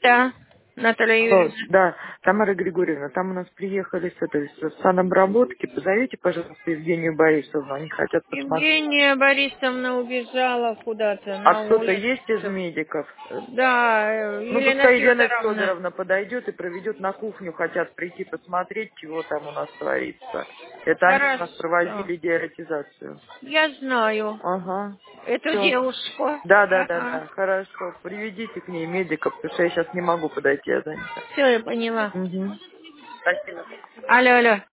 Да, Наталья Алло, Юрьевна. да, Тамара Григорьевна, там у нас приехали с санобработки. Позовите, пожалуйста, Евгению Борисовну, они хотят посмотреть. Евгения Борисовна убежала куда-то А на кто-то улицу. есть из медиков? Да, Ну, Елена пускай Елена Федоровна. Федоровна подойдет и проведет на кухню, хотят прийти посмотреть, чего там у нас творится. Это они у нас Хорошо. проводили диаретизацию. Я знаю Ага, эту все. девушку. Да, да, да, Ага. да, хорошо. Приведите к ней медиков, потому что я сейчас не могу подойти, я занята. Все, я поняла. Угу. Спасибо. Алло, алло.